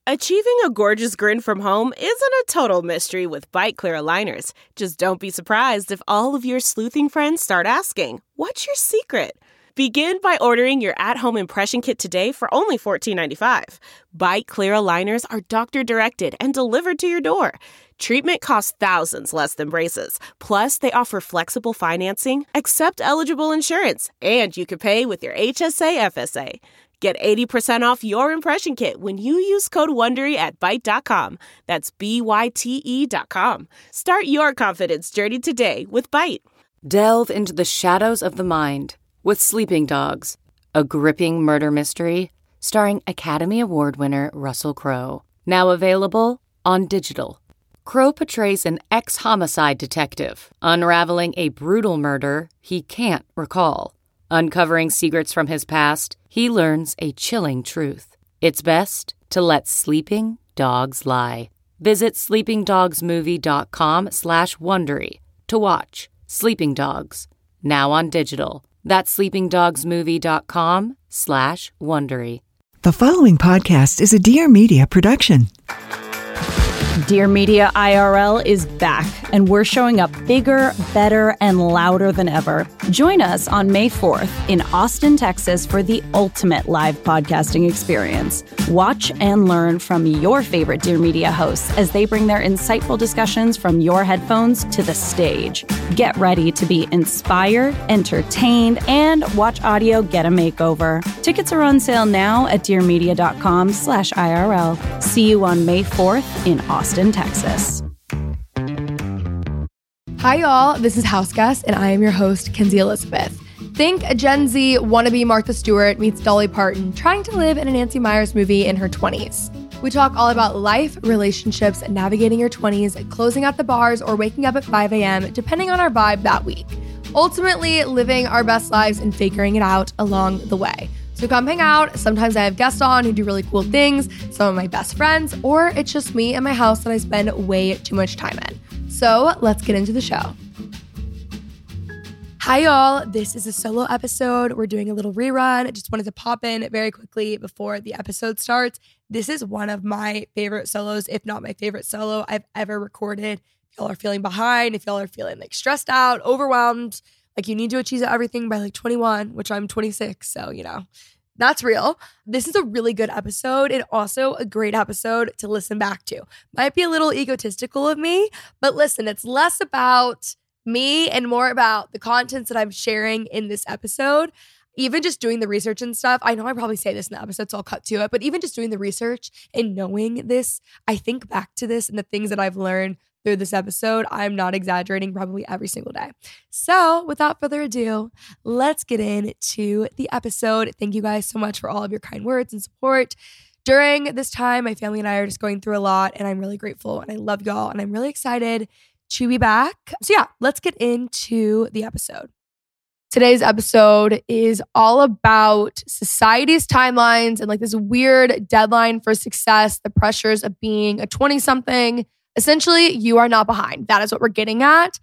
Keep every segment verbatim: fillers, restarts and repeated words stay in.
Achieving a gorgeous grin from home isn't a total mystery with Byte Clear aligners. Just don't be surprised if all of your sleuthing friends start asking, "What's your secret?" Begin by ordering your at-home impression kit today for only fourteen ninety-five. Byte Clear aligners are doctor-directed and delivered to your door. Treatment costs thousands less than braces. Plus, they offer flexible financing, accept eligible insurance, and you can pay with your H S A F S A. Get eighty percent off your impression kit when you use code WONDERY at byte dot com. That's B Y T E dot com. Start your confidence journey today with Byte. Delve into the shadows of the mind with Sleeping Dogs, a gripping murder mystery starring Academy Award winner Russell Crowe. Now available on digital. Crowe portrays an ex-homicide detective unraveling a brutal murder he can't recall. Uncovering secrets from his past, he learns a chilling truth. It's best to let sleeping dogs lie. Visit sleepingdogsmovie.com slash Wondery to watch Sleeping Dogs, now on digital. That's sleepingdogsmovie.com slash Wondery. The following podcast is a Dear Media production. Dear Media I R L is back, and we're showing up bigger, better, and louder than ever. Join us on May fourth in Austin, Texas for the ultimate live podcasting experience. Watch and learn from your favorite Dear Media hosts as they bring their insightful discussions from your headphones to the stage. Get ready to be inspired, entertained, and watch audio get a makeover. Tickets are on sale now at dearmedia.com slash IRL. See you on May fourth in Austin, Texas. Hi, y'all. This is House Guest, and I am your host, Kenzie Elizabeth. Think a Gen Z wannabe Martha Stewart meets Dolly Parton trying to live in a Nancy Meyers movie in her twenties. We talk all about life, relationships, navigating your twenties, closing out the bars, or waking up at five a.m., depending on our vibe that week. Ultimately, living our best lives and figuring it out along the way. So come hang out. Sometimes I have guests on who do really cool things, some of my best friends, or it's just me and my house that I spend way too much time in. So let's get into the show. Hi, y'all. This is a solo episode. We're doing a little rerun. I just wanted to pop in very quickly before the episode starts. This is one of my favorite solos, if not my favorite solo I've ever recorded. If y'all are feeling behind, if y'all are feeling like stressed out, overwhelmed, like you need to achieve everything by like twenty-one, which I'm twenty-six. So, you know, that's real. This is a really good episode and also a great episode to listen back to. Might be a little egotistical of me, but listen, it's less about me and more about the contents that I'm sharing in this episode. Even just doing the research and stuff, I know I probably say this in the episode, so I'll cut to it, but even just doing the research and knowing this, I think back to this and the things that I've learned through this episode. I'm not exaggerating, probably every single day. So without further ado, let's get into the episode. Thank you guys so much for all of your kind words and support. During this time, my family and I are just going through a lot, and I'm really grateful and I love y'all, and I'm really excited to be back. So yeah, let's get into the episode. Today's episode is all about society's timelines and like this weird deadline for success, the pressures of being a twenty-something. Essentially, you are not behind. That is what we're getting at.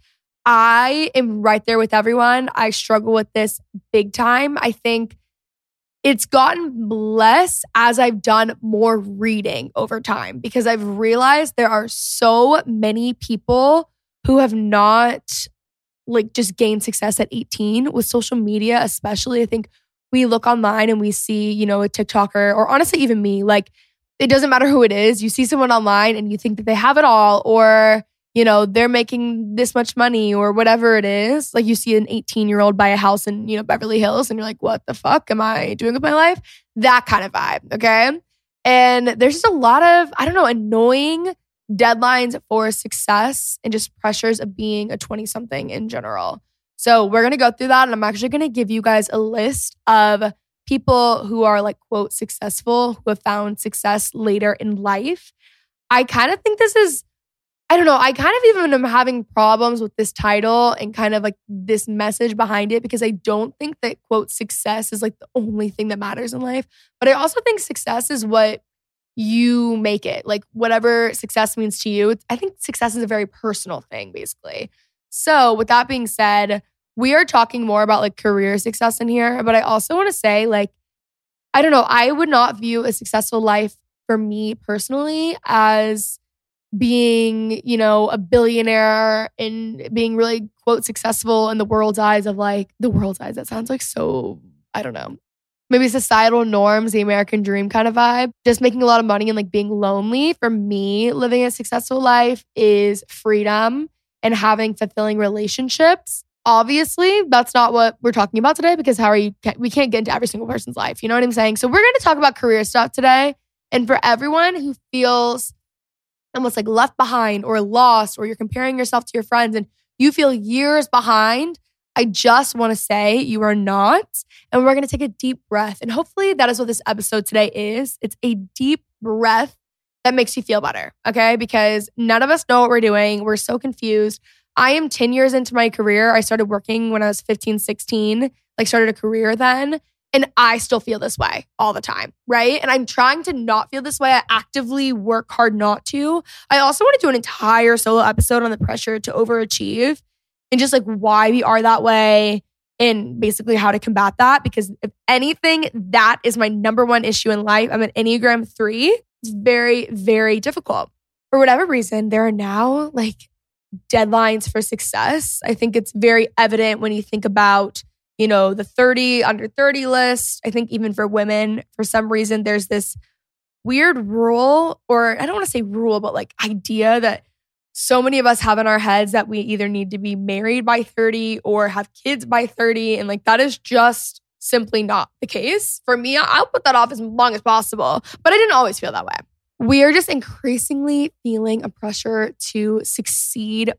I am right there with everyone. I struggle with this big time. I think it's gotten less as I've done more reading over time because I've realized there are so many people who have not like just gained success at eighteen with social media, especially. I think we look online and we see, you know, a TikToker or honestly even me, like it doesn't matter who it is. You see someone online and you think that they have it all, or, you know, they're making this much money or whatever it is. Like you see an eighteen year old buy a house in, you know, Beverly Hills and you're like, what the fuck am I doing with my life? That kind of vibe. Okay. And there's just a lot of, I don't know, annoying deadlines for success and just pressures of being a twenty something in general. So we're going to go through that. And I'm actually going to give you guys a list of people who are like, quote, successful, who have found success later in life. I kind of think this is, I don't know, I kind of even am having problems with this title and kind of like this message behind it because I don't think that, quote, success is like the only thing that matters in life. But I also think success is what you make it. Like whatever success means to you. I think success is a very personal thing, basically. So with that being said, we are talking more about like career success in here, but I also want to say like, I don't know, I would not view a successful life for me personally as being, you know, a billionaire and being really, quote, successful in the world's eyes of like, the world's eyes. That sounds like so, I don't know. Maybe societal norms, the American dream kind of vibe. Just making a lot of money and like being lonely. For me, living a successful life is freedom and having fulfilling relationships. Obviously, that's not what we're talking about today because how are you, we can't get into every single person's life. You know what I'm saying? So we're going to talk about career stuff today. And for everyone who feels almost like left behind or lost, or you're comparing yourself to your friends and you feel years behind, I just want to say you are not. And we're going to take a deep breath. And hopefully that is what this episode today is. It's a deep breath that makes you feel better, okay? Because none of us know what we're doing. We're so confused. I am ten years into my career. I started working when I was fifteen, sixteen, like started a career then. And I still feel this way all the time, right? And I'm trying to not feel this way. I actively work hard not to. I also want to do an entire solo episode on the pressure to overachieve and just like why we are that way and basically how to combat that. Because if anything, that is my number one issue in life. I'm an Enneagram three. It's very, very difficult. For whatever reason, there are now like deadlines for success. I think it's very evident when you think about, you know, the thirty under thirty list. I think even for women, for some reason, there's this weird rule, or I don't want to say rule, but like idea that so many of us have in our heads that we either need to be married by thirty or have kids by thirty. And like, that is just simply not the case. For me, I'll put that off as long as possible, but I didn't always feel that way. We are just increasingly feeling a pressure to succeed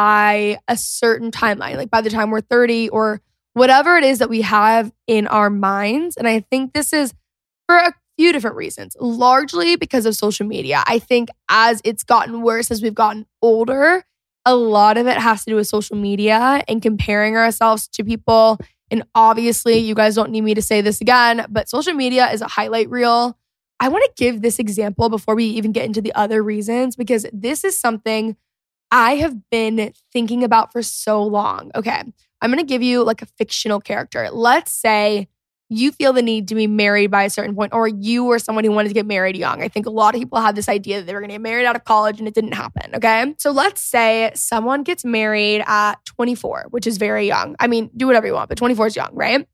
by a certain timeline, like by the time we're thirty or whatever it is that we have in our minds. And I think this is for a few different reasons, largely because of social media. I think as it's gotten worse, as we've gotten older, a lot of it has to do with social media and comparing ourselves to people. And obviously, you guys don't need me to say this again, but social media is a highlight reel. I want to give this example before we even get into the other reasons, because this is something I have been thinking about for so long. Okay, I'm going to give you like a fictional character. Let's say you feel the need to be married by a certain point, or you were someone who wanted to get married young. I think a lot of people had this idea that they were going to get married out of college and it didn't happen, okay? So let's say someone gets married at twenty-four, which is very young. I mean, do whatever you want, but twenty-four is young, right?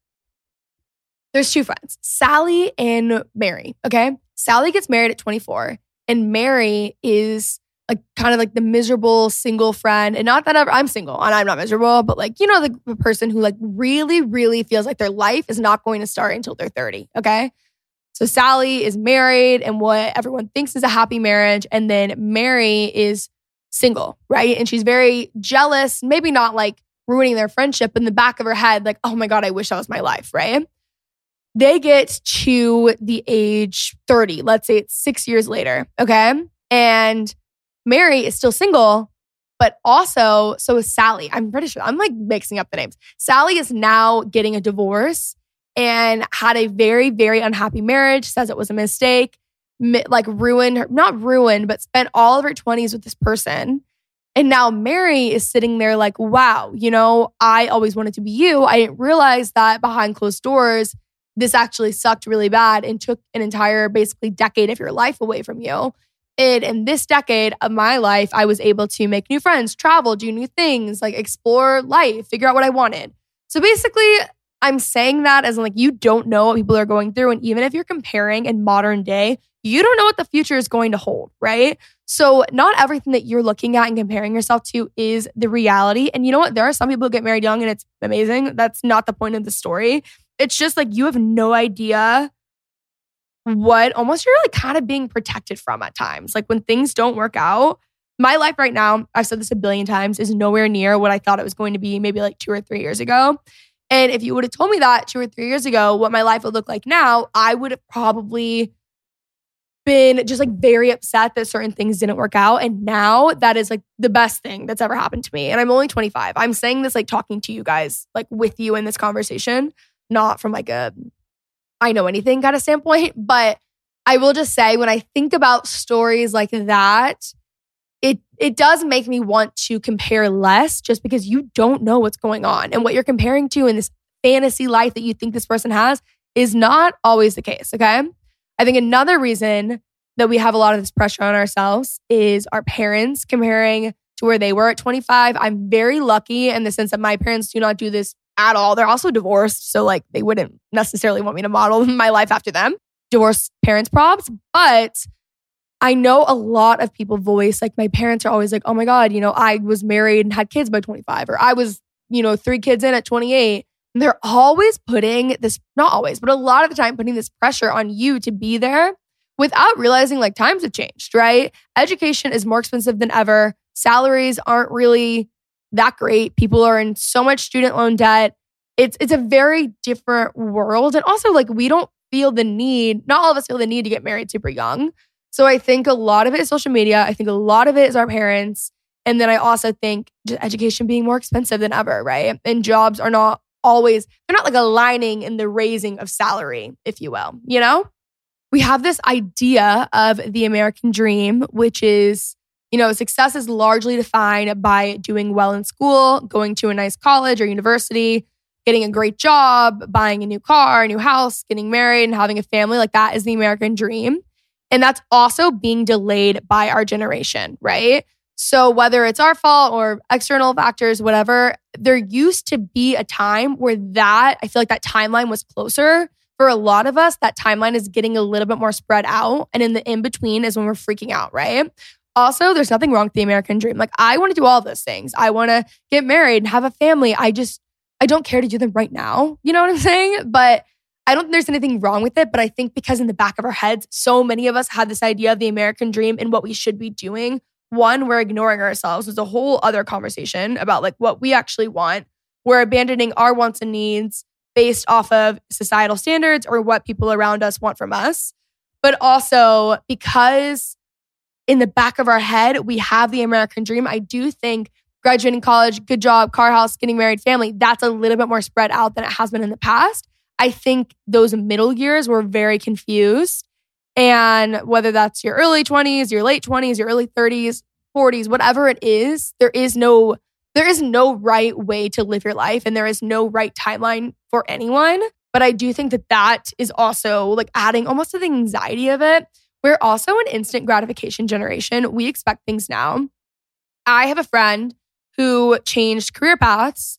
There's two friends, Sally and Mary, okay? Sally gets married at twenty-four, and Mary is like kind of like the miserable single friend. And not that ever, I'm single and I'm not miserable, but like, you know, the, the person who like really, really feels like their life is not going to start until they're thirty, okay? So Sally is married and what everyone thinks is a happy marriage. And then Mary is single, right? And she's very jealous, maybe not like ruining their friendship, in the back of her head, like, oh my God, I wish that was my life, right? They get to the age thirty. Let's say it's six years later, okay? And Mary is still single, but also, so is Sally. I'm pretty sure, I'm like mixing up the names. Sally is now getting a divorce and had a very, very unhappy marriage, says it was a mistake, like ruined her, not ruined, but spent all of her twenties with this person. And now Mary is sitting there like, wow, you know, I always wanted to be you. I didn't realize that behind closed doors, this actually sucked really bad and took an entire basically decade of your life away from you. And in this decade of my life, I was able to make new friends, travel, do new things, like explore life, figure out what I wanted. So basically, I'm saying that as in like, you don't know what people are going through. And even if you're comparing in modern day, you don't know what the future is going to hold, right? So not everything that you're looking at and comparing yourself to is the reality. And you know what? There are some people who get married young and it's amazing. That's not the point of the story. It's just like you have no idea what almost you're like kind of being protected from at times. Like when things don't work out, my life right now, I've said this a billion times, is nowhere near what I thought it was going to be maybe like two or three years ago. And if you would have told me that two or three years ago, what my life would look like now, I would have probably been just like very upset that certain things didn't work out. And now that is like the best thing that's ever happened to me. And I'm only twenty-five. I'm saying this like talking to you guys, like with you in this conversation, not from like a I know anything kind of standpoint. But I will just say, when I think about stories like that, it it does make me want to compare less, just because you don't know what's going on. And what you're comparing to in this fantasy life that you think this person has is not always the case, okay? I think another reason that we have a lot of this pressure on ourselves is our parents comparing to where they were at twenty-five. I'm very lucky in the sense that my parents do not do this at all. They're also divorced, so like they wouldn't necessarily want me to model my life after them. Divorced parents props, but I know a lot of people voice, like my parents are always like, oh my God, you know, I was married and had kids by twenty-five, or I was, you know, three kids in at twenty-eight. And they're always putting this, not always, but a lot of the time putting this pressure on you to be there without realizing like times have changed, right? Education is more expensive than ever. Salaries aren't really that great. People are in so much student loan debt. It's it's a very different world. And also like we don't feel the need, not all of us feel the need to get married super young. So I think a lot of it is social media. I think a lot of it is our parents. And then I also think just education being more expensive than ever, right? And jobs are not always, they're not like aligning in the raising of salary, if you will, you know? We have this idea of the American dream, which is, you know, success is largely defined by doing well in school, going to a nice college or university, getting a great job, buying a new car, a new house, getting married, and having a family. Like that is the American dream. And that's also being delayed by our generation, right? So whether it's our fault or external factors, whatever, there used to be a time where that, I feel like that timeline was closer. For a lot of us, that timeline is getting a little bit more spread out. And in the in-between is when we're freaking out, right? Also, there's nothing wrong with the American dream. Like I want to do all of those things. I want to get married and have a family. I just, I don't care to do them right now. You know what I'm saying? But I don't think there's anything wrong with it, but I think because in the back of our heads, so many of us had this idea of the American dream and what we should be doing. One, we're ignoring ourselves. There's a whole other conversation about like what we actually want. We're abandoning our wants and needs based off of societal standards or what people around us want from us. But also because in the back of our head, we have the American dream. I do think graduating college, good job, car, house, getting married, family, that's a little bit more spread out than it has been in the past. I think those middle years were very confused. And whether that's your early twenties, your late twenties, your early thirties, forties, whatever it is, there is no there is no right way to live your life and there is no right timeline for anyone. But I do think that that is also like adding almost to the anxiety of it. We're also an instant gratification generation. We expect things now. I have a friend who changed career paths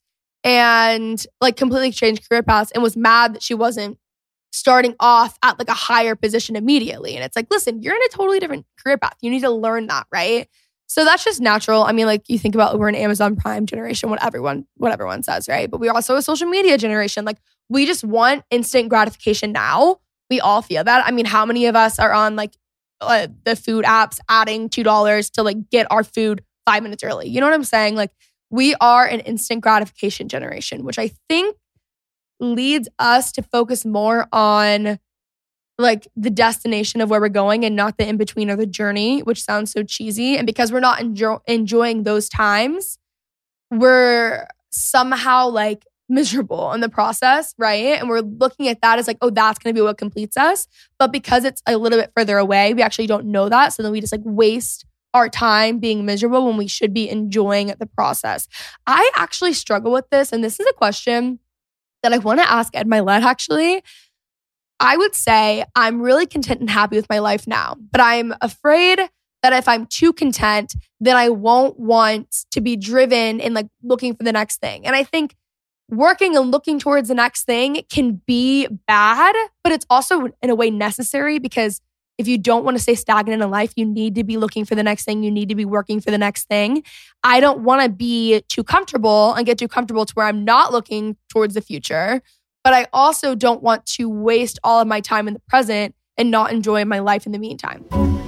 and like completely changed career paths and was mad that she wasn't starting off at like a higher position immediately. And it's like, listen, you're in a totally different career path. You need to learn that, right? So that's just natural. I mean, like you think about we're an Amazon Prime generation, what everyone, what everyone says, right? But we're also a social media generation. Like we just want instant gratification now. We all feel that. I mean, how many of us are on like uh, the food apps adding two dollars to like get our food five minutes early? You know what I'm saying? Like we are an instant gratification generation, which I think leads us to focus more on like the destination of where we're going and not the in-between or the journey, which sounds so cheesy. And because we're not enjo- enjoying those times, we're somehow like miserable in the process, right? And we're looking at that as like, oh, that's going to be what completes us. But because it's a little bit further away, we actually don't know that. So then we just like waste our time being miserable when we should be enjoying the process. I actually struggle with this. And this is a question that I want to ask Ed Mylett actually. I would say I'm really content and happy with my life now, but I'm afraid that if I'm too content, then I won't want to be driven in like looking for the next thing. And I think working and looking towards the next thing can be bad, but it's also in a way necessary because if you don't want to stay stagnant in life, you need to be looking for the next thing. You need to be working for the next thing. I don't want to be too comfortable and get too comfortable to where I'm not looking towards the future. But I also don't want to waste all of my time in the present and not enjoy my life in the meantime.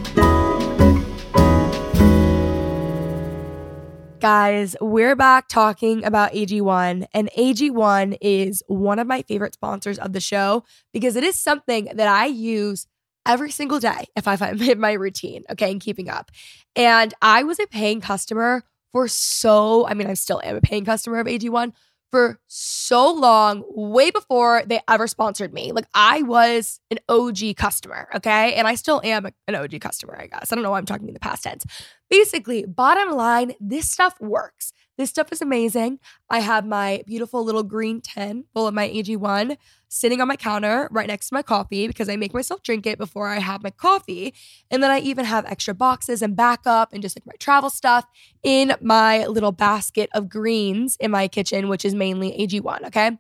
Guys, we're back talking about A G one, and A G one is one of my favorite sponsors of the show because it is something that I use every single day if I'm in my routine, okay, and keeping up. And I was a paying customer for so, I mean, I still am a paying customer of A G one for so long, way before they ever sponsored me. Like I was an O G customer, okay? And I still am an O G customer, I guess. I don't know why I'm talking in the past tense. basically, bottom line, this stuff works. This stuff is amazing. I have my beautiful little green tin full of my A G one sitting on my counter right next to my coffee because I make myself drink it before I have my coffee. And then I even have extra boxes and backup and just like my travel stuff in my little basket of greens in my kitchen, which is mainly A G one, okay?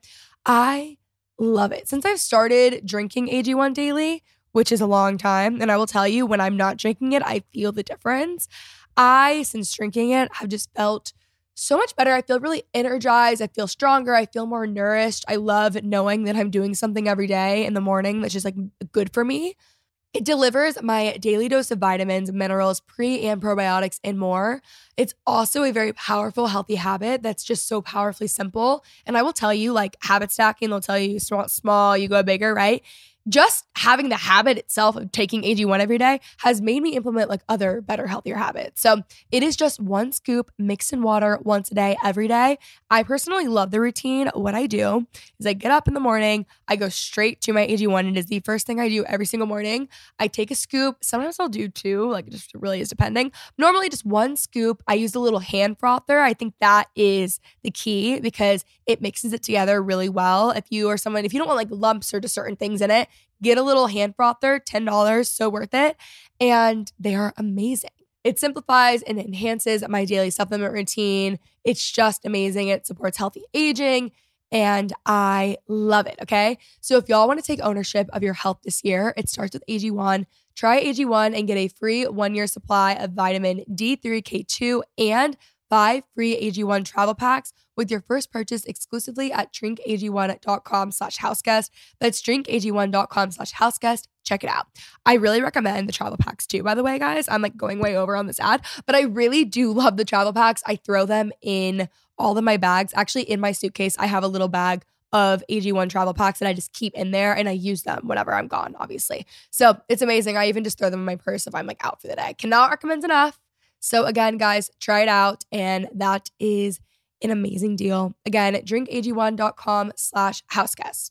I love it. Since I've started drinking A G one daily, which is a long time, and I will tell you, when I'm not drinking it, I feel the difference. I, since drinking it, have just felt so much better. I feel really energized. I feel stronger. I feel more nourished. I love knowing that I'm doing something every day in the morning that's just like good for me. It delivers my daily dose of vitamins, minerals, pre and probiotics, and more. It's also a very powerful, healthy habit that's just so powerfully simple. And I will tell you, like habit stacking, they'll tell you you start small, you go bigger, right? Just having the habit itself of taking A G one every day has made me implement like other better, healthier habits. So it is just one scoop mixed in water once a day, every day. I personally love the routine. What I do is I get up in the morning, I go straight to my A G one. It is the first thing I do every single morning. I take a scoop. Sometimes I'll do two, like it just really is depending. Normally just one scoop. I use a little hand frother. I think that is the key because it mixes it together really well. If you are someone, if you don't want like lumps or just certain things in it, get a little hand frother, ten dollars, so worth it. And they are amazing. It simplifies and enhances my daily supplement routine. It's just amazing. It supports healthy aging and I love it, okay? So if y'all want to take ownership of your health this year, it starts with A G one. Try A G one and get a free one-year supply of vitamin D three K two and five free A G one travel packs with your first purchase exclusively at drinkag1.com slash houseguest. That's drinkag1.com slash houseguest. Check it out. I really recommend the travel packs too, by the way, guys. I'm like going way over on this ad, but I really do love the travel packs. I throw them in all of my bags. Actually, in my suitcase, I have a little bag of A G one travel packs that I just keep in there and I use them whenever I'm gone, obviously. So it's amazing. I even just throw them in my purse if I'm like out for the day. Cannot recommend enough. So again, guys, try it out. And that is an amazing deal. Again, drinkag1.com slash houseguest.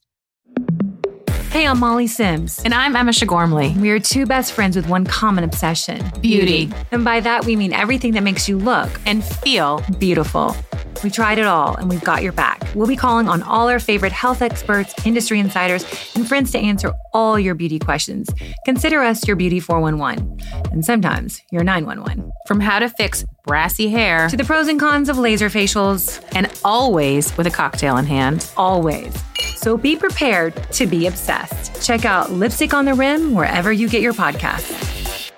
Hey, I'm Molly Sims. And I'm Emma Shagormley. We are two best friends with one common obsession. Beauty. And by that, we mean everything that makes you look And feel beautiful. We tried it all, and we've got your back. We'll be calling on all our favorite health experts, industry insiders, and friends to answer all your beauty questions. Consider us your beauty four one one, and sometimes your nine one one. from how to fix brassy hair To the pros and cons of laser facials, and always with a cocktail in hand. always. So be prepared to be obsessed. Check out Lipstick on the Rim wherever you get your podcasts.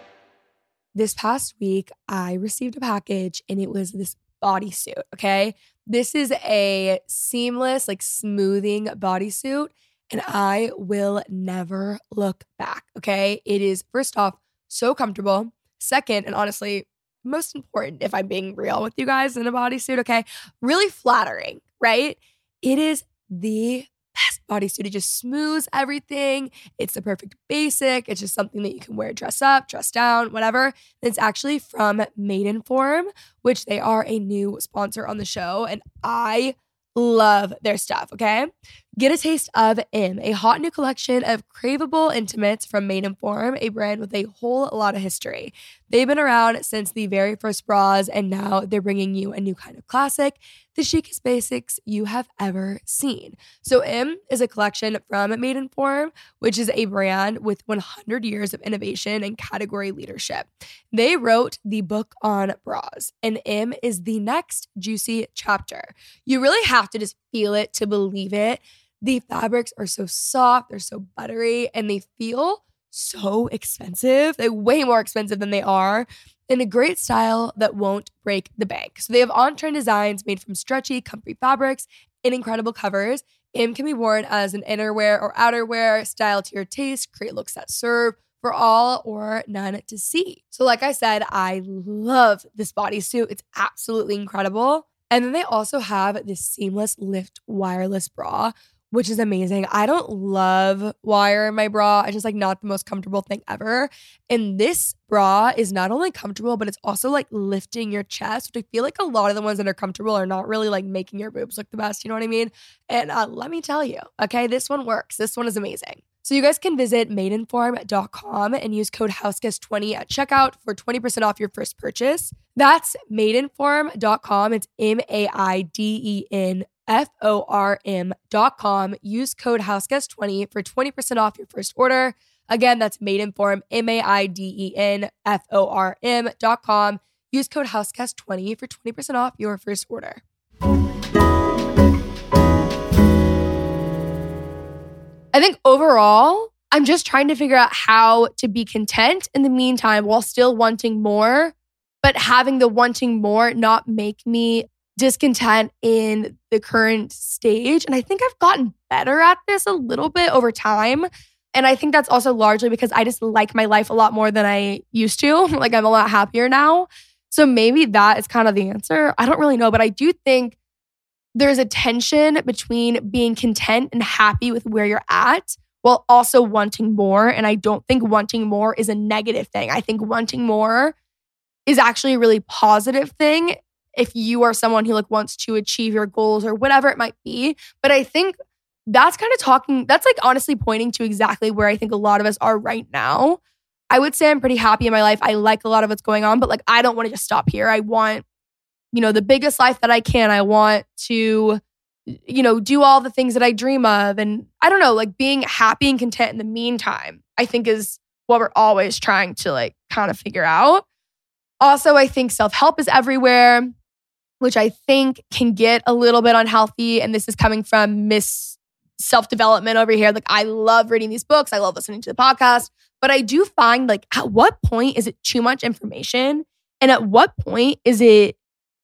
This past week, I received a package and it was this bodysuit, okay? This is a seamless, like smoothing bodysuit, and I will never look back, okay? It is, first off, so comfortable. Second, and honestly, most important, if I'm being real with you guys in a bodysuit, okay? Really flattering, right? It is the best bodysuit. It just smooths everything. It's the perfect basic. It's just something that you can wear, dress up, dress down, whatever. It's actually from Maidenform, which they are a new sponsor on the show. And I love their stuff, okay? Get a taste of M, a hot new collection of craveable intimates from Maidenform, a brand with a whole lot of history. They've been around since the very first bras, and now they're bringing you a new kind of classic, the chicest basics you have ever seen. So M is a collection from Maidenform, which is a brand with one hundred years of innovation and category leadership. They wrote the book on bras, and M is the next juicy chapter. You really have to just feel it to believe it. The fabrics are so soft, they're so buttery, and they feel so expensive. They're way more expensive than they are, in a great style that won't break the bank. So they have on-trend designs made from stretchy, comfy fabrics and incredible covers. M can be worn as an innerwear or outerwear, style to your taste, create looks that serve for all or none to see. So like I said, I love this bodysuit. It's absolutely incredible. And then they also have this seamless lift wireless bra, which is amazing. I don't love wire in my bra. It's just like not the most comfortable thing ever. And this bra is not only comfortable, but it's also like lifting your chest, which I feel like a lot of the ones that are comfortable are not really like making your boobs look the best. You know what I mean? And uh, let me tell you, okay, this one works. This one is amazing. So you guys can visit maidenform dot com and use code houseguest twenty at checkout for twenty percent off your first purchase. That's maidenform dot com. It's M A I D E N F O R M dot com. Use code houseguest twenty for twenty percent off your first order. Again, that's Maidenform, M A I D E N F O R M dot com. Use code houseguest twenty for twenty percent off your first order. I think overall, I'm just trying to figure out how to be content in the meantime while still wanting more, but having the wanting more not make me discontent in the current stage. And I think I've gotten better at this a little bit over time. And I think that's also largely because I just like my life a lot more than I used to. Like I'm a lot happier now. So maybe that is kind of the answer. I don't really know, but I do think there's a tension between being content and happy with where you're at while also wanting more. And I don't think wanting more is a negative thing. I think wanting more is actually a really positive thing if you are someone who like wants to achieve your goals or whatever it might be. But I think that's kind of talking, that's like honestly pointing to exactly where I think a lot of us are right now. I would say I'm pretty happy in my life. I like a lot of what's going on, but like I don't want to just stop here. I want, you know, the biggest life that I can. I want to, you know, do all the things that I dream of. And I don't know, like being happy and content in the meantime, I think is what we're always trying to like kind of figure out. Also, I think self-help is everywhere, which I think can get a little bit unhealthy. And this is coming from Miss Self-Development over here. Like I love reading these books. I love listening to the podcast. But I do find like at what point is it too much information? And at what point is it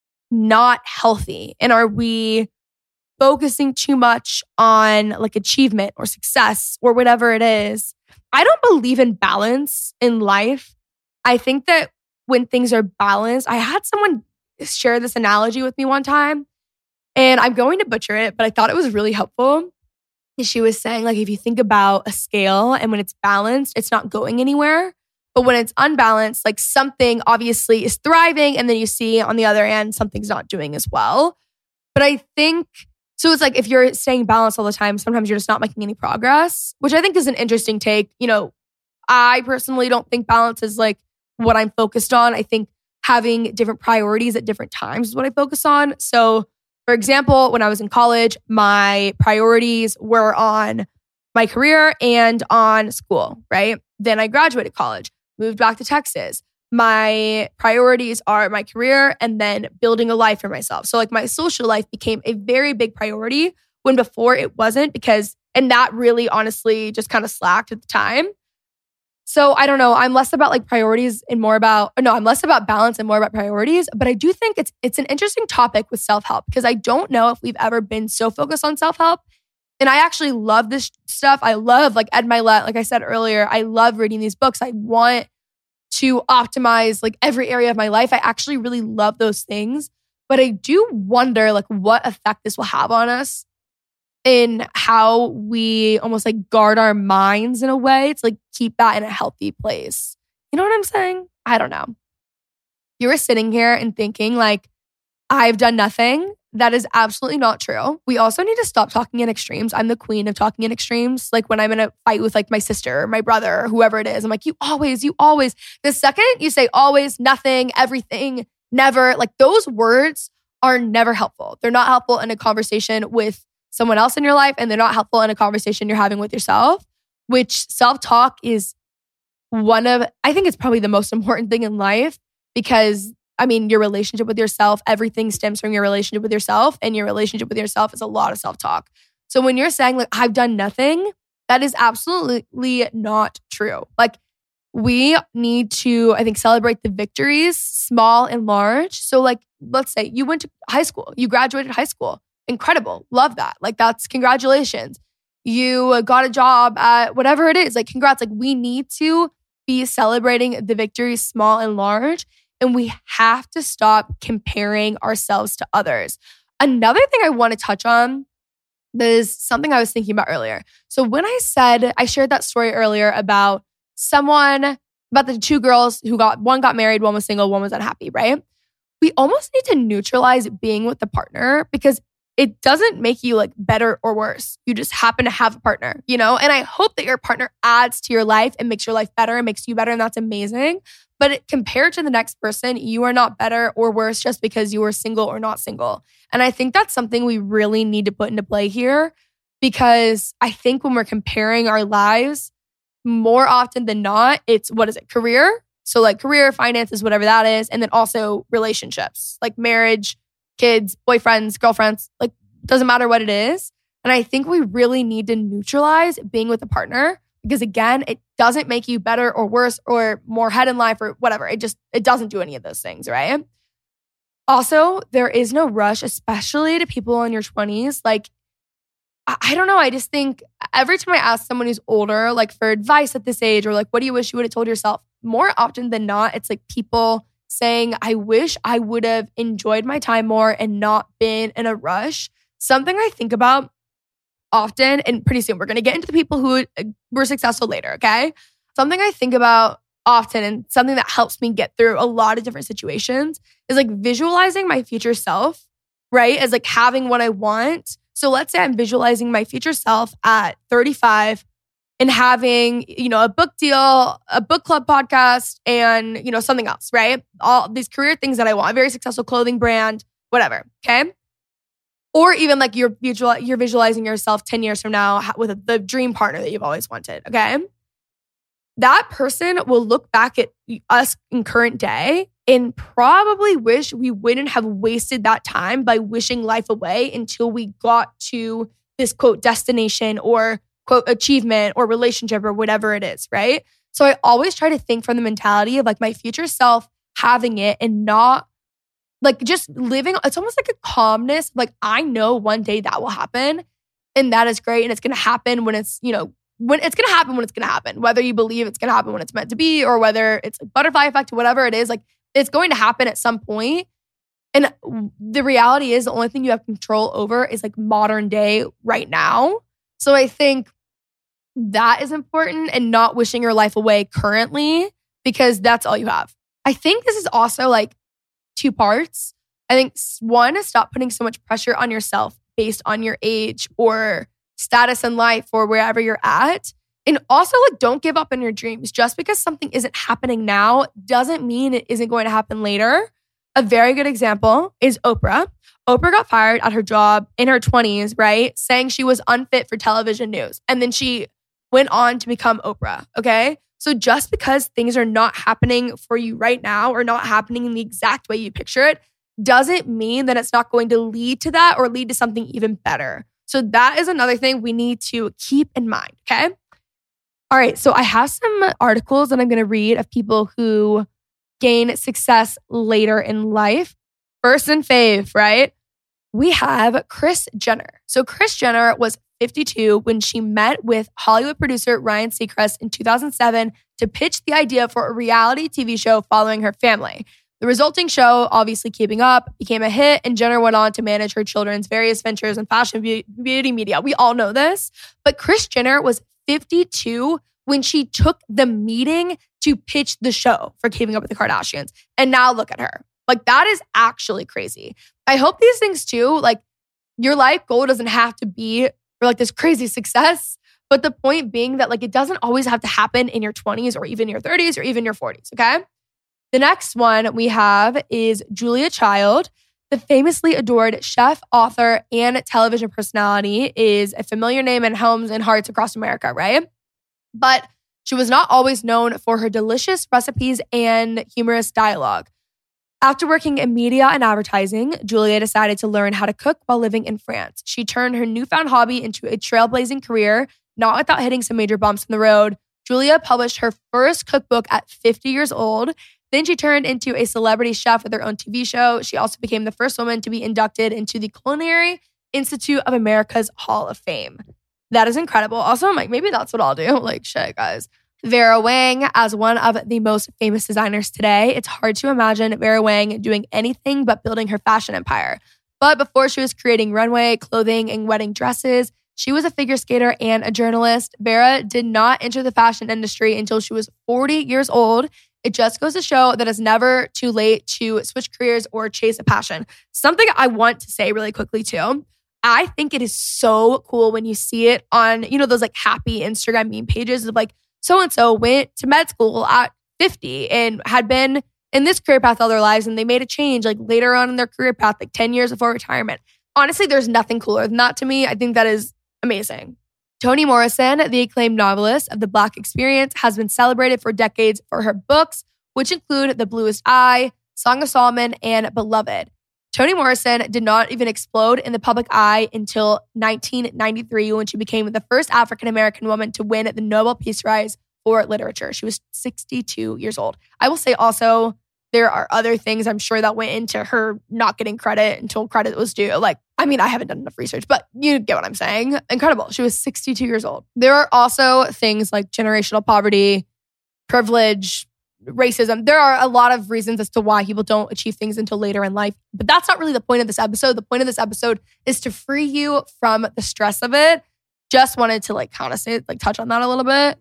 not healthy? And are we focusing too much on like achievement or success or whatever it is? I don't believe in balance in life. I think that when things are balanced, I had someone share this analogy with me one time and I'm going to butcher it, but I thought it was really helpful. She was saying like, if you think about a scale and when it's balanced, it's not going anywhere. But when it's unbalanced, like something obviously is thriving and then you see on the other end, something's not doing as well. But I think, so it's like if you're staying balanced all the time, sometimes you're just not making any progress, which I think is an interesting take. You know, I personally don't think balance is like what I'm focused on. I think having different priorities at different times is what I focus on. So for example, when I was in college, my priorities were on my career and on school, right? Then I graduated college, moved back to Texas. My priorities are my career and then building a life for myself. So like my social life became a very big priority when before it wasn't because, and that really honestly just kind of slacked at the time. So I don't know, I'm less about like priorities and more about, no, I'm less about balance and more about priorities. But I do think it's it's an interesting topic with self-help because I don't know if we've ever been so focused on self-help. And I actually love this stuff. I love like Ed Mylett, like I said earlier, I love reading these books. I want to optimize like every area of my life. I actually really love those things. But I do wonder like what effect this will have on us in how we almost like guard our minds in a way to like keep that in a healthy place. You know what I'm saying? I don't know. You were sitting here and thinking like, I've done nothing. That is absolutely not true. We also need to stop talking in extremes. I'm the queen of talking in extremes. Like when I'm in a fight with like my sister or my brother or whoever it is, I'm like, you always, you always. The second you say always, nothing, everything, never, like those words are never helpful. They're not helpful in a conversation with someone else in your life, and they're not helpful in a conversation you're having with yourself, which self-talk is one of, I think it's probably the most important thing in life because, I mean, your relationship with yourself, everything stems from your relationship with yourself, and your relationship with yourself is a lot of self-talk. So when you're saying like, I've done nothing, that is absolutely not true. Like we need to, I think, celebrate the victories, small and large. So like, let's say you went to high school, you graduated high school. Incredible. Love that. Like that's congratulations. You got a job at whatever it is. Like congrats. Like we need to be celebrating the victories small and large. And we have to stop comparing ourselves to others. Another thing I want to touch on is something I was thinking about earlier. So when I said, I shared that story earlier about someone, about the two girls who got, one got married, one was single, one was unhappy, right? We almost need to neutralize being with the partner because it doesn't make you like better or worse. You just happen to have a partner, you know? And I hope that your partner adds to your life and makes your life better and makes you better. And that's amazing. But it, compared to the next person, you are not better or worse just because you are single or not single. And I think that's something we really need to put into play here, because I think when we're comparing our lives, more often than not, it's, what is it, career? So like career, finances, whatever that is. And then also relationships, like marriage, kids, boyfriends, girlfriends, like doesn't matter what it is. And I think we really need to neutralize being with a partner, because again, it doesn't make you better or worse or more ahead in life or whatever. It just, it doesn't do any of those things, right? Also, there is no rush, especially to people in your twenties. Like, I, I don't know. I just think every time I ask someone who's older, like for advice at this age, or like, what do you wish you would have told yourself? More often than not, it's like people saying, I wish I would have enjoyed my time more and not been in a rush. Something I think about often, and pretty soon we're going to get into the people who were successful later, okay? Something I think about often, and something that helps me get through a lot of different situations, is like visualizing my future self, right? As like having what I want. So let's say I'm visualizing my future self at thirty-five and having, you know, a book deal, a book club podcast, and, you know, something else, right? All these career things that I want, a very successful clothing brand, whatever, okay? Or even like you're, visual, you're visualizing yourself ten years from now with a, the dream partner that you've always wanted, okay? That person will look back at us in current day and probably wish we wouldn't have wasted that time by wishing life away until we got to this quote destination or quote achievement or relationship or whatever it is, right? So I always try to think from the mentality of like my future self having it and not like just living. It's almost like a calmness. Like I know one day that will happen and that is great. And it's going to happen when it's, you know, when it's going to happen when it's going to happen, whether you believe it's going to happen when it's meant to be or whether it's a butterfly effect or whatever it is, like it's going to happen at some point. And the reality is the only thing you have control over is like modern day right now. So I think that is important, and not wishing your life away currently because that's all you have. I think this is also like two parts. I think one is stop putting so much pressure on yourself based on your age or status in life or wherever you're at. And also like don't give up on your dreams. Just because something isn't happening now doesn't mean it isn't going to happen later. A very good example is Oprah. Oprah got fired at her job in her twenties, right? Saying she was unfit for television news. And then she went on to become Oprah, okay? So just because things are not happening for you right now or not happening in the exact way you picture it, doesn't mean that it's not going to lead to that or lead to something even better. So that is another thing we need to keep in mind, okay? All right, so I have some articles that I'm going to read of people who gain success later in life. First and fave, right? We have Kris Jenner. So Kris Jenner was fifty-two when she met with Hollywood producer Ryan Seacrest in two thousand seven to pitch the idea for a reality T V show following her family. The resulting show, obviously Keeping Up, became a hit, and Jenner went on to manage her children's various ventures in fashion, beauty, media. We all know this. But Kris Jenner was fifty-two when she took the meeting to pitch the show for Keeping Up with the Kardashians. And now look at her. Like, that is actually crazy. I hope these things too, like your life goal doesn't have to be for like this crazy success. But the point being that like it doesn't always have to happen in your twenties or even your thirties or even your forties, okay? The next one we have is Julia Child. The famously adored chef, author, and television personality is a familiar name in homes and hearts across America, right? But she was not always known for her delicious recipes and humorous dialogue. After working in media and advertising, Julia decided to learn how to cook while living in France. She turned her newfound hobby into a trailblazing career, not without hitting some major bumps in the road. Julia published her first cookbook at fifty years old. Then she turned into a celebrity chef with her own T V show. She also became the first woman to be inducted into the Culinary Institute of America's Hall of Fame. That is incredible. Also, I'm like, maybe that's what I'll do. Like, shit, guys. Vera Wang, as one of the most famous designers today, it's hard to imagine Vera Wang doing anything but building her fashion empire. But before she was creating runway, clothing, and wedding dresses, she was a figure skater and a journalist. Vera did not enter the fashion industry until she was forty years old. It just goes to show that it's never too late to switch careers or chase a passion. Something I want to say really quickly too. I think it is so cool when you see it on, you know, those like happy Instagram meme pages of like, so-and-so went to med school at fifty and had been in this career path all their lives, and they made a change like later on in their career path, like ten years before retirement. Honestly, there's nothing cooler than that to me. I think that is amazing. Toni Morrison, the acclaimed novelist of the Black Experience, has been celebrated for decades for her books, which include The Bluest Eye, Song of Solomon, and Beloved. Toni Morrison did not even explode in the public eye until nineteen ninety-three, when she became the first African-American woman to win the Nobel Peace Prize for literature. She was sixty-two years old. I will say also, there are other things I'm sure that went into her not getting credit until credit was due. Like, I mean, I haven't done enough research, but you get what I'm saying. Incredible. She was sixty-two years old. There are also things like generational poverty, privilege, racism. There are a lot of reasons as to why people don't achieve things until later in life. But that's not really the point of this episode. The point of this episode is to free you from the stress of it. Just wanted to like kind of say, like touch on that a little bit.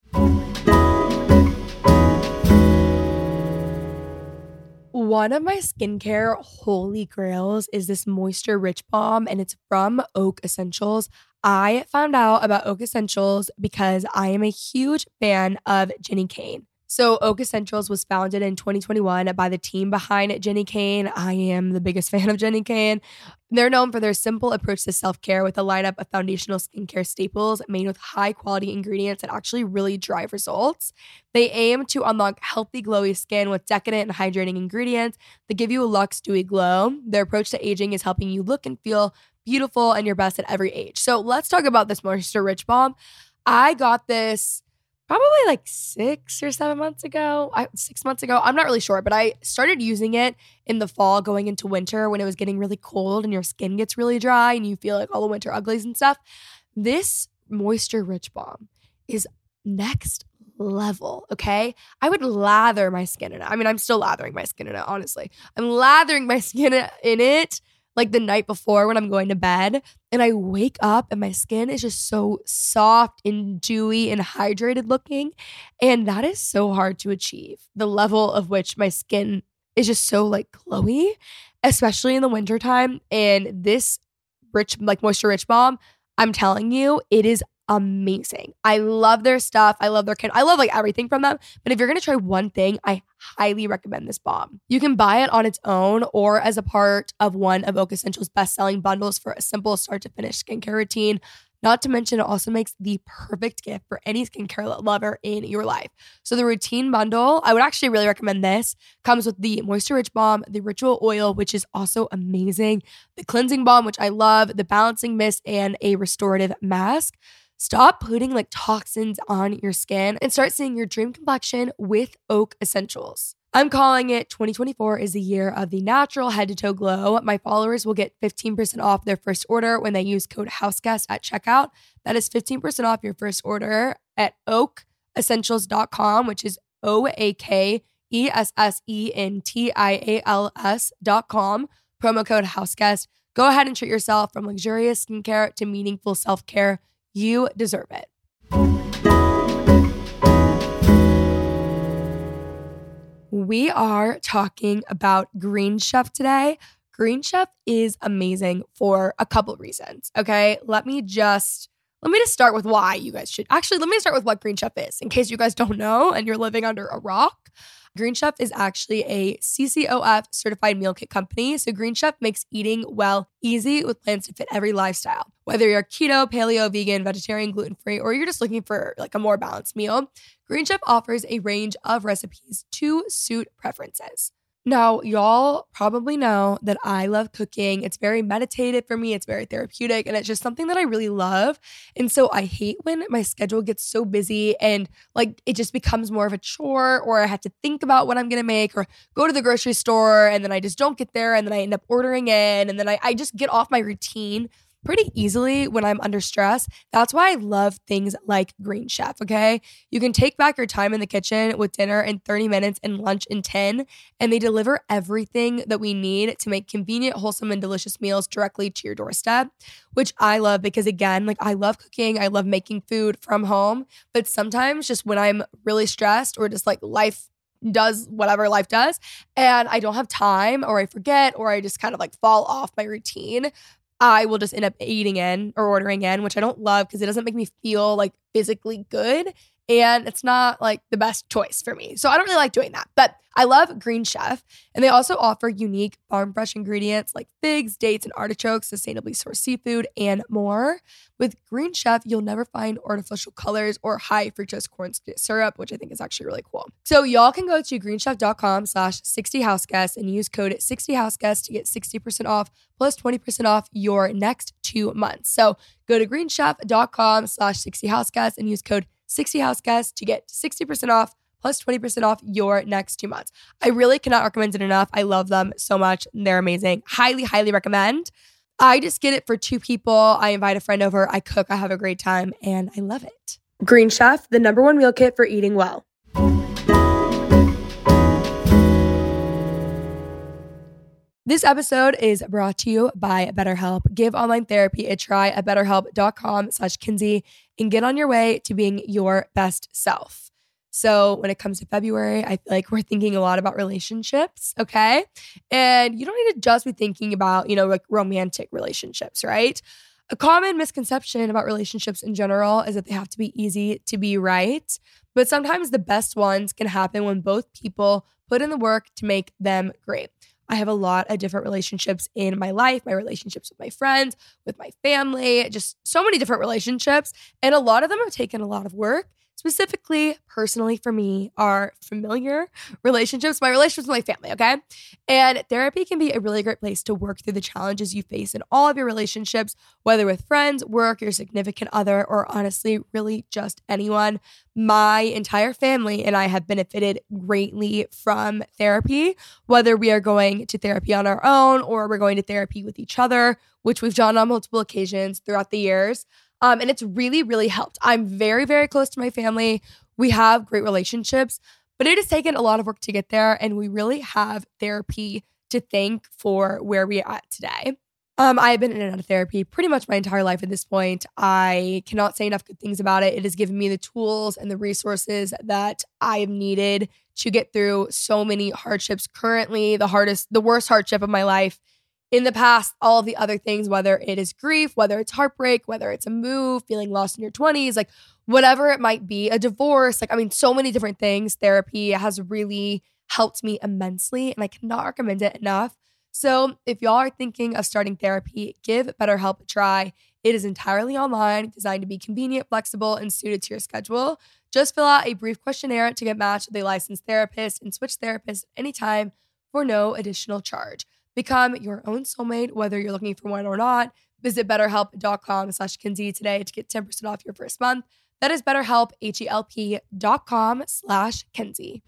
One of my skincare holy grails is this Moisture Rich Balm, and it's from Oak Essentials. I found out about Oak Essentials because I am a huge fan of Jenni Kayne. So Oak Essentials was founded in twenty twenty-one by the team behind Jenni Kayne. I am the biggest fan of Jenni Kayne. They're known for their simple approach to self-care with a lineup of foundational skincare staples made with high-quality ingredients that actually really drive results. They aim to unlock healthy, glowy skin with decadent and hydrating ingredients that give you a luxe, dewy glow. Their approach to aging is helping you look and feel beautiful and your best at every age. So let's talk about this Moisture Rich Balm. I got this probably like six or seven months ago, I, six months ago. I'm not really sure, but I started using it in the fall going into winter when it was getting really cold and your skin gets really dry and you feel like all the winter uglies and stuff. This Moisture Rich Balm is next level, okay? I would lather my skin in it. I mean, I'm still lathering my skin in it, honestly. I'm lathering my skin in it like the night before when I'm going to bed, and I wake up and my skin is just so soft and dewy and hydrated looking, and that is so hard to achieve. The level of which my skin is just so like glowy, especially in the wintertime. And this rich, like Moisture Rich Balm, I'm telling you, it is amazing. I love their stuff. I love their kit. I love like everything from them. But if you're going to try one thing, I highly recommend this balm. You can buy it on its own or as a part of one of Oak Essentials' best-selling bundles for a simple start to finish skincare routine. Not to mention, it also makes the perfect gift for any skincare lover in your life. So the routine bundle, I would actually really recommend this, comes with the Moisture Rich Balm, the Ritual Oil, which is also amazing, the Cleansing Balm, which I love, the Balancing Mist, and a Restorative Mask. Stop putting like toxins on your skin and start seeing your dream complexion with Oak Essentials. I'm calling it twenty twenty-four is the year of the natural head to toe glow. My followers will get fifteen percent off their first order when they use code HOUSEGUEST at checkout. That is fifteen percent off your first order at oak essentials dot com, which is O A K E S S E N T I A L S dot com. Promo code HOUSEGUEST. Go ahead and treat yourself from luxurious skincare to meaningful self-care. You deserve it. We are talking about Green Chef today. Green Chef is amazing for a couple reasons, okay? Let me just, let me just start with why you guys should, actually, let me start with what Green Chef is, in case you guys don't know and you're living under a rock. Green Chef is actually a C C O F certified meal kit company. So Green Chef makes eating well easy with plans to fit every lifestyle. Whether you're keto, paleo, vegan, vegetarian, gluten-free, or you're just looking for like a more balanced meal, Green Chef offers a range of recipes to suit preferences. Now, y'all probably know that I love cooking. It's very meditative for me. It's very therapeutic, and it's just something that I really love. And so I hate when my schedule gets so busy and like it just becomes more of a chore, or I have to think about what I'm going to make or go to the grocery store and then I just don't get there and then I end up ordering in and then I, I just get off my routine pretty easily when I'm under stress. That's why I love things like Green Chef, okay? You can take back your time in the kitchen with dinner in thirty minutes and lunch in ten, and they deliver everything that we need to make convenient, wholesome, and delicious meals directly to your doorstep, which I love because, again, like I love cooking, I love making food from home, but sometimes just when I'm really stressed or just like life does whatever life does, and I don't have time or I forget or I just kind of like fall off my routine, I will just end up eating in or ordering in, which I don't love because it doesn't make me feel like physically good. And it's not like the best choice for me. So I don't really like doing that. But I love Green Chef. And they also offer unique farm fresh ingredients like figs, dates, and artichokes, sustainably sourced seafood, and more. With Green Chef, you'll never find artificial colors or high fructose corn syrup, which I think is actually really cool. So y'all can go to greenchef.com slash 60houseguests and use code 60houseguests to get sixty percent off plus twenty percent off your next two months. So go to greenchef.com slash 60houseguests and use code sixty house guests to get sixty percent off plus twenty percent off your next two months. I really cannot recommend it enough. I love them so much. They're amazing. Highly, highly recommend. I just get it for two people. I invite a friend over. I cook. I have a great time and I love it. Green Chef, the number one meal kit for eating well. This episode is brought to you by BetterHelp. Give online therapy a try at betterhelp.com slash Kinsey and get on your way to being your best self. So when it comes to February, I feel like we're thinking a lot about relationships, okay? And you don't need to just be thinking about, you know, like romantic relationships, right? A common misconception about relationships in general is that they have to be easy to be right. But sometimes the best ones can happen when both people put in the work to make them great. I have a lot of different relationships in my life, my relationships with my friends, with my family, just so many different relationships. And a lot of them have taken a lot of work. Specifically, personally for me, are familiar relationships, my relationships with my family, okay? And therapy can be a really great place to work through the challenges you face in all of your relationships, whether with friends, work, your significant other, or honestly, really just anyone. My entire family and I have benefited greatly from therapy, whether we are going to therapy on our own or we're going to therapy with each other, which we've done on multiple occasions throughout the years. Um, and it's really, really helped. I'm very, very close to my family. We have great relationships, but it has taken a lot of work to get there. And we really have therapy to thank for where we are at today. Um, I have been in and out of therapy pretty much my entire life at this point. I cannot say enough good things about it. It has given me the tools and the resources that I have needed to get through so many hardships. Currently, the hardest, the worst hardship of my life. In the past, all of the other things, whether it is grief, whether it's heartbreak, whether it's a move, feeling lost in your twenties, like whatever it might be, a divorce, like, I mean, so many different things. Therapy has really helped me immensely and I cannot recommend it enough. So if y'all are thinking of starting therapy, give BetterHelp a try. It is entirely online, designed to be convenient, flexible, and suited to your schedule. Just fill out a brief questionnaire to get matched with a licensed therapist and switch therapists anytime for no additional charge. Become your own soulmate, whether you're looking for one or not. Visit betterhelp.com slash Kinsey today to get ten percent off your first month. That is BetterHelp, H-E-L-P dot com slash Kinsey.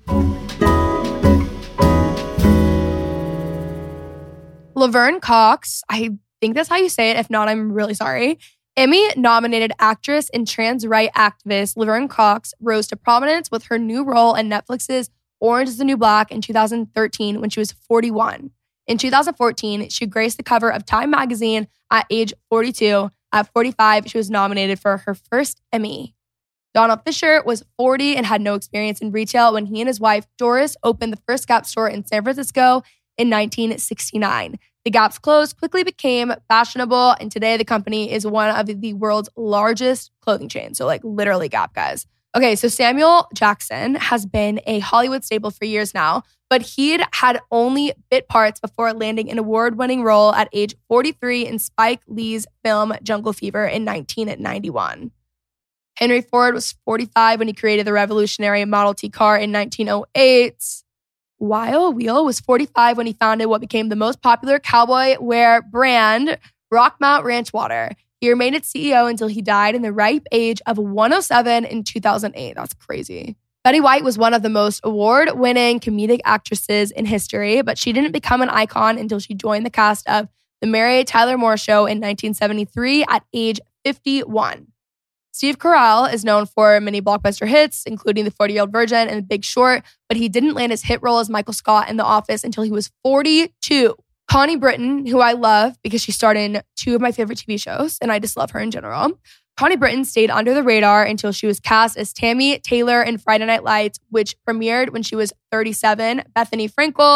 Laverne Cox, I think that's how you say it. If not, I'm really sorry. Emmy-nominated actress and trans rights activist Laverne Cox rose to prominence with her new role in Netflix's Orange is the New Black in two thousand thirteen when she was forty-one. In two thousand fourteen, she graced the cover of Time magazine at age forty-two. At forty-five, she was nominated for her first Emmy. Donald Fisher was forty and had no experience in retail when he and his wife, Doris, opened the first Gap store in San Francisco in nineteen sixty-nine. The Gap's clothes quickly became fashionable, and today the company is one of the world's largest clothing chains. So, like, literally Gap, guys. Okay, so Samuel Jackson has been a Hollywood staple for years now, but he'd had only bit parts before landing an award-winning role at age forty-three in Spike Lee's film Jungle Fever in nineteen ninety-one. Henry Ford was forty-five when he created the revolutionary Model T car in nineteen oh eight. Wild Wheel was forty-five when he founded what became the most popular cowboy wear brand, Rockmount Ranch Water. He remained its C E O until he died in the ripe age of one oh seven in two thousand eight. That's crazy. Betty White was one of the most award-winning comedic actresses in history, but she didn't become an icon until she joined the cast of The Mary Tyler Moore Show in nineteen seventy-three at age fifty-one. Steve Carell is known for many blockbuster hits, including The forty-Year-Old Virgin and The Big Short, but he didn't land his hit role as Michael Scott in The Office until he was forty-two. Connie Britton, who I love because she starred in two of my favorite T V shows, and I just love her in general. Connie Britton stayed under the radar until she was cast as Tammy Taylor in Friday Night Lights, which premiered when she was thirty-seven. Bethany Frankel,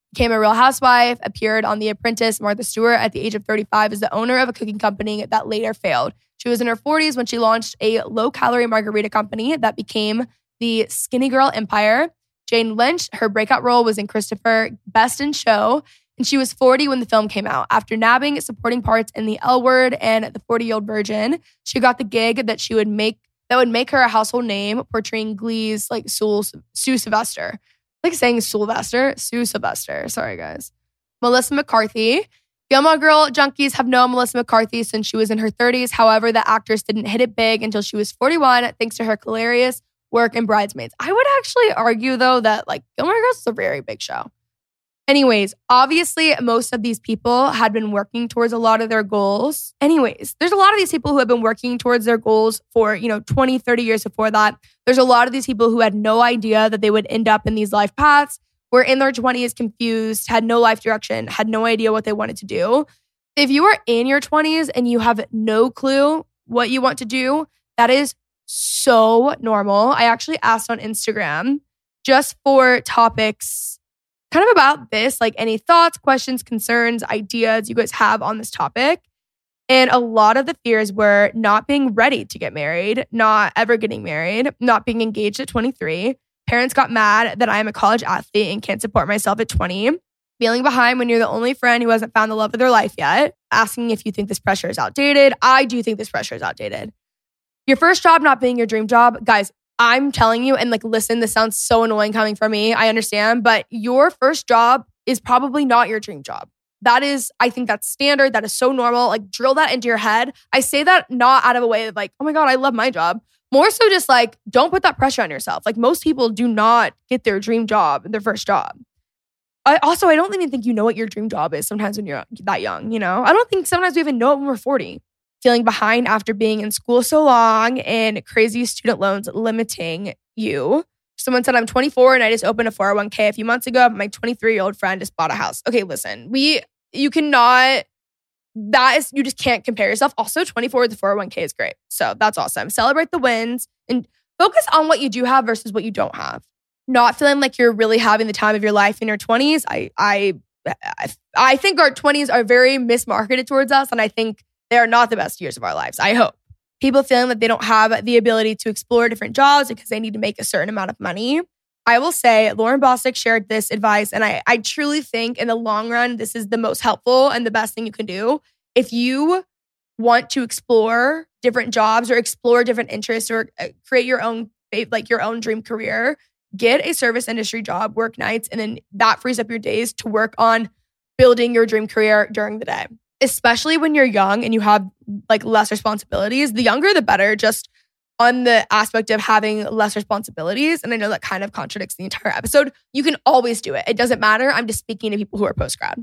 became a Real Housewife, appeared on The Apprentice. Martha Stewart, at the age of thirty-five, is the owner of a cooking company that later failed. She was in her forties when she launched a low-calorie margarita company that became the Skinny Girl Empire. Jane Lynch, her breakout role was in Christopher Best in Show, and she was forty when the film came out. After nabbing supporting parts in The L Word and The forty-Year-Old Virgin, she got the gig that she would make that would make her a household name, portraying Glee's like Sue, Sue Sylvester. Like saying Sylvester, Sue Sylvester. Sorry, guys. Melissa McCarthy. Gilmore Girl junkies have known Melissa McCarthy since she was in her thirties. However, the actress didn't hit it big until she was forty-one, thanks to her hilarious work in Bridesmaids. I would actually argue, though, that like Gilmore Girls is a very big show. Anyways, obviously, most of these people had been working towards a lot of their goals. Anyways, there's a lot of these people who have been working towards their goals for, you know, twenty, thirty years before that. There's a lot of these people who had no idea that they would end up in these life paths, were in their twenties confused, had no life direction, had no idea what they wanted to do. If you are in your twenties and you have no clue what you want to do, that is so normal. I actually asked on Instagram just for topics kind of about this, like any thoughts, questions, concerns, ideas you guys have on this topic. And a lot of the fears were not being ready to get married, not ever getting married, not being engaged at twenty-three. Parents got mad that I'm a college athlete and can't support myself at twenty. Feeling behind when you're the only friend who hasn't found the love of their life yet. Asking if you think this pressure is outdated. I do think this pressure is outdated. Your first job not being your dream job. Guys, I'm telling you, and like, listen, this sounds so annoying coming from me. I understand, but your first job is probably not your dream job. That is, I think that's standard. That is so normal. Like, drill that into your head. I say that not out of a way of like, oh my God, I love my job. More so just like, don't put that pressure on yourself. Like, most people do not get their dream job, their first job. I also, I don't even think you know what your dream job is sometimes when you're that young, you know? I don't think sometimes we even know it when we're forty. Feeling behind after being in school so long and crazy student loans limiting you. Someone said, I'm twenty-four and I just opened a four oh one k a few months ago. My twenty-three-year-old friend just bought a house. Okay, listen, we, you cannot, that is, you just can't compare yourself. Also, twenty-four with the four oh one k is great. So that's awesome. Celebrate the wins and focus on what you do have versus what you don't have. Not feeling like you're really having the time of your life in your twenties. I, I, I think our twenties are very mismarketed towards us. And I think they are not the best years of our lives, I hope. People feeling that they don't have the ability to explore different jobs because they need to make a certain amount of money. I will say Lauren Bostic shared this advice, and I, I truly think in the long run, this is the most helpful and the best thing you can do. If you want to explore different jobs or explore different interests or create your own, like your own dream career, get a service industry job, work nights, and then that frees up your days to work on building your dream career during the day. Especially when you're young and you have like less responsibilities. The younger, the better, just on the aspect of having less responsibilities. And I know that kind of contradicts the entire episode. You can always do it. It doesn't matter. I'm just speaking to people who are post-grad.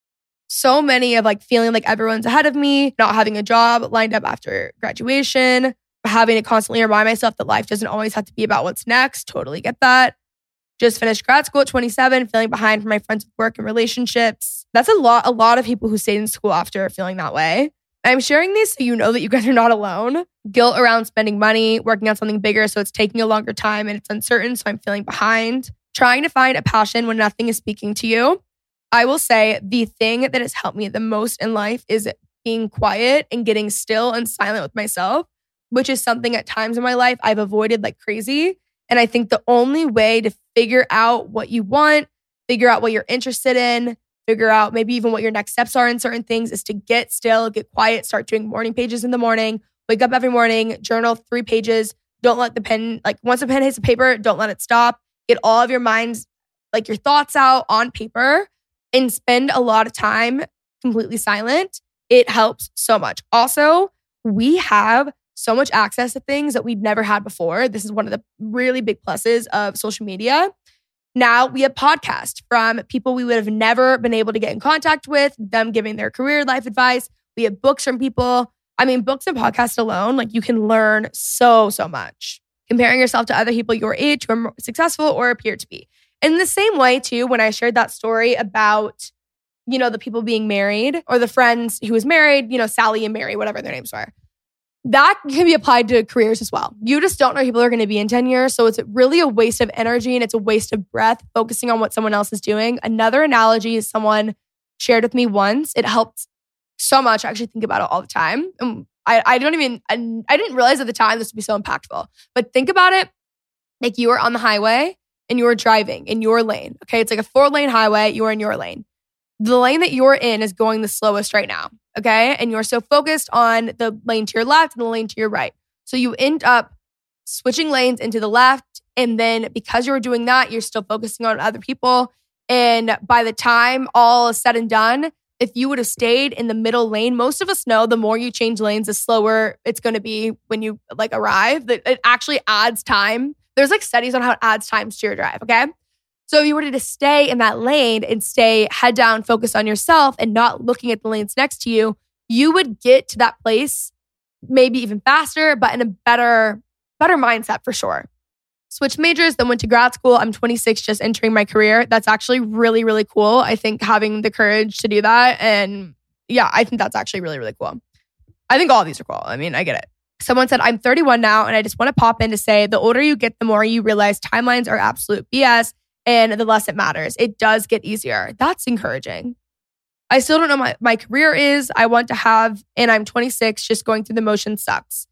So many of like feeling like everyone's ahead of me, not having a job lined up after graduation, having to constantly remind myself that life doesn't always have to be about what's next. Totally get that. Just finished grad school at twenty-seven, feeling behind for my friends with work and relationships. That's a lot, a lot of people who stayed in school after are feeling that way. I'm sharing these so you know that you guys are not alone. Guilt around spending money, working on something bigger, so it's taking a longer time and it's uncertain, so I'm feeling behind. Trying to find a passion when nothing is speaking to you. I will say the thing that has helped me the most in life is being quiet and getting still and silent with myself, which is something at times in my life I've avoided like crazy. And I think the only way to figure out what you want, figure out what you're interested in, figure out maybe even what your next steps are in certain things is to get still, get quiet, start doing morning pages in the morning, wake up every morning, journal three pages. Don't let the pen, like once the pen hits the paper, don't let it stop. Get all of your minds, like your thoughts out on paper and spend a lot of time completely silent. It helps so much. Also, we have so much access to things that we've never had before. This is one of the really big pluses of social media. Now we have podcasts from people we would have never been able to get in contact with, them giving their career life advice. We have books from people. I mean, books and podcasts alone, like you can learn so, so much. Comparing yourself to other people your age who are more successful or appear to be. In the same way too, when I shared that story about, you know, the people being married or the friends who was married, you know, Sally and Mary, whatever their names were. that can be applied to careers as well. You just don't know who people are going to be in ten years. So it's really a waste of energy and it's a waste of breath focusing on what someone else is doing. Another analogy is someone shared with me once. It helped so much. I actually think about it all the time. And I, I don't even, I, I didn't realize at the time this would be so impactful. But think about it like you are on the highway and you are driving in your lane. Okay, it's like a four lane highway. You are in your lane. The lane that you're in is going the slowest right now. Okay, and you're so focused on the lane to your left and the lane to your right. So you end up switching lanes into the left. And then because you're doing that, you're still focusing on other people. And by the time all is said and done, if you would have stayed in the middle lane, most of us know the more you change lanes, the slower it's going to be when you like arrive. That it actually adds time. There's like studies on how it adds time to your drive, okay? So if you were to just stay in that lane and stay head down, focused on yourself and not looking at the lanes next to you, you would get to that place maybe even faster, but in a better, better mindset for sure. Switched majors, then went to grad school. I'm twenty-six, just entering my career. That's actually really, really cool. I think having the courage to do that. And yeah, I think that's actually really, really cool. I think all of these are cool. I mean, I get it. Someone said, I'm thirty-one now, and I just want to pop in to say the older you get, the more you realize timelines are absolute B S and the less it matters. It does get easier. That's encouraging. I still don't know what my, my career is. I want to have, and I'm twenty-six, just going through the motion sucks.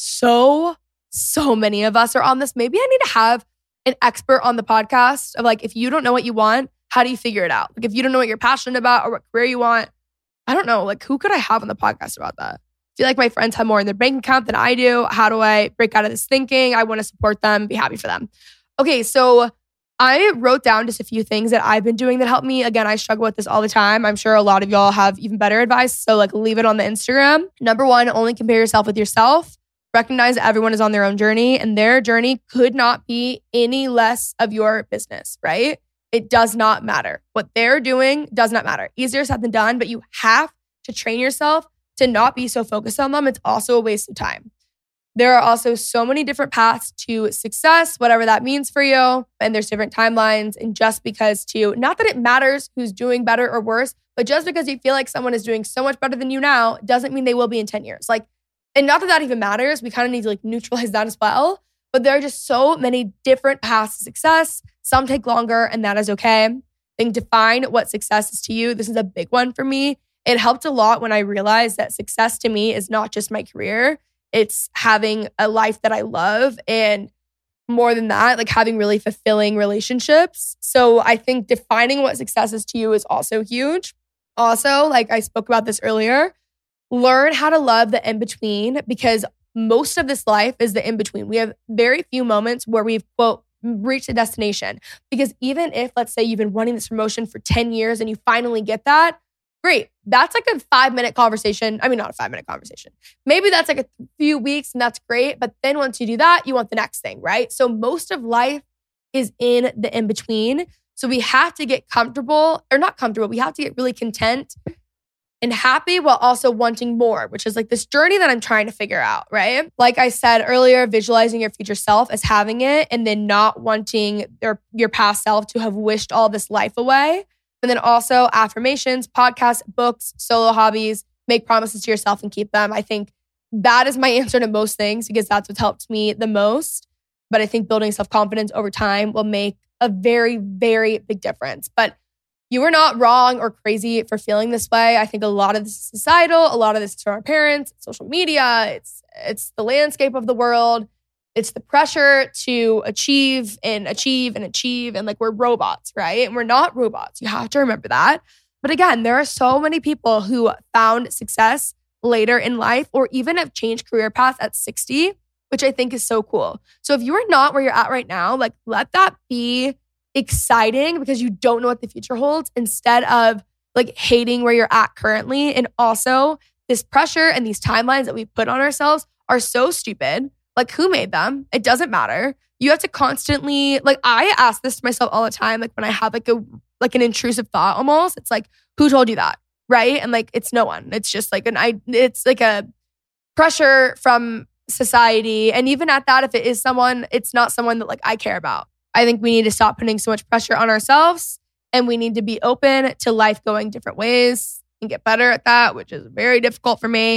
So So many of us are on this. Maybe I need to have an expert on the podcast of like, if you don't know what you want, how do you figure it out? Like if you don't know what you're passionate about or what career you want, I don't know. Like who could I have on the podcast about that? I feel like my friends have more in their bank account than I do. How do I break out of this thinking? I want to support them, be happy for them. Okay, so I wrote down just a few things that I've been doing that help me. Again, I struggle with this all the time. I'm sure a lot of y'all have even better advice. So like leave it on the Instagram. Number one, only compare yourself with yourself. Recognize that everyone is on their own journey and their journey could not be any less of your business, right? It does not matter. What they're doing does not matter. Easier said than done, but you have to train yourself to not be so focused on them. It's also a waste of time. There are also so many different paths to success, whatever that means for you. And there's different timelines. And just because to, not that it matters who's doing better or worse, but just because you feel like someone is doing so much better than you now doesn't mean they will be in ten years. Like, and not that that even matters. We kind of need to like neutralize that as well. But there are just so many different paths to success. Some take longer and that is okay. I think define what success is to you. This is a big one for me. It helped a lot when I realized that success to me is not just my career. It's having a life that I love. And more than that, like having really fulfilling relationships. So I think defining what success is to you is also huge. Also, like I spoke about this earlier, learn how to love the in-between because most of this life is the in-between. We have very few moments where we've, quote, reached a destination. Because even if, let's say, you've been wanting this promotion for ten years and you finally get that, great. That's like a five-minute conversation. I mean, not a five-minute conversation. Maybe that's like a few weeks and that's great. But then once you do that, you want the next thing, right? So most of life is in the in-between. So we have to get comfortable, or not comfortable, we have to get really content and happy while also wanting more, which is like this journey that I'm trying to figure out, right? Like I said earlier, visualizing your future self as having it and then not wanting your, your past self to have wished all this life away. And then also affirmations, podcasts, books, solo hobbies, make promises to yourself and keep them. I think that is my answer to most things because that's what's helped me the most. But I think building self-confidence over time will make a very, very big difference. But you are not wrong or crazy for feeling this way. I think a lot of this is societal. A lot of this is from our parents, social media. It's it's the landscape of the world. It's the pressure to achieve and achieve and achieve. And like we're robots, right? And we're not robots. You have to remember that. But again, there are so many people who found success later in life or even have changed career paths at sixty, which I think is so cool. So if you are not where you're at right now, like let that be exciting because you don't know what the future holds instead of like hating where you're at currently. And also this pressure and these timelines that we put on ourselves are so stupid. Like who made them? It doesn't matter. You have to constantly, like I ask this to myself all the time. Like when I have like a, like an intrusive thought almost, it's like, who told you that? Right? And like, it's no one. It's just like an, I, it's like a pressure from society. And even at that, if it is someone, it's not someone that like I care about. I think we need to stop putting so much pressure on ourselves and we need to be open to life going different ways and get better at that, which is very difficult for me.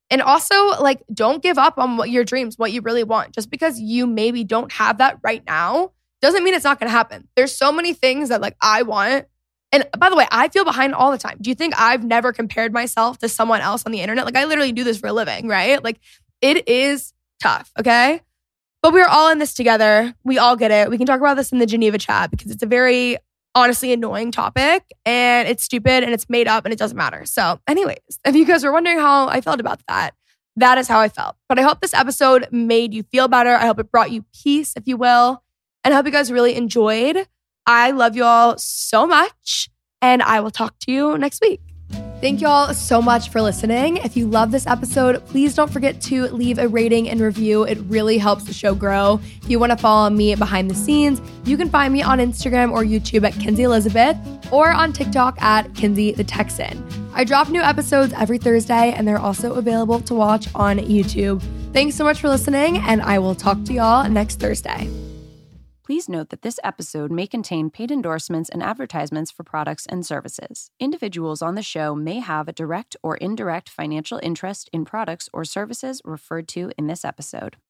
And also, like, don't give up on what your dreams, what you really want. Just because you maybe don't have that right now doesn't mean it's not going to happen. There's so many things that, like, I want. And by the way, I feel behind all the time. Do you think I've never compared myself to someone else on the internet? Like, I literally do this for a living, right? Like, it is tough, okay? But we're all in this together. We all get it. We can talk about this in the Geneva chat because it's a very, honestly, annoying topic and it's stupid and it's made up and it doesn't matter. So anyways, if you guys were wondering how I felt about that, that is how I felt. But I hope this episode made you feel better. I hope it brought you peace, if you will. And I hope you guys really enjoyed. I love you all so much and I will talk to you next week. Thank you all so much for listening. If you love this episode, please don't forget to leave a rating and review. It really helps the show grow. If you want to follow me behind the scenes, you can find me on Instagram or YouTube at Kinsey Elizabeth or on TikTok at Kinsey the Texan. I drop new episodes every Thursday and they're also available to watch on YouTube. Thanks so much for listening and I will talk to y'all next Thursday. Please note that this episode may contain paid endorsements and advertisements for products and services. Individuals on the show may have a direct or indirect financial interest in products or services referred to in this episode.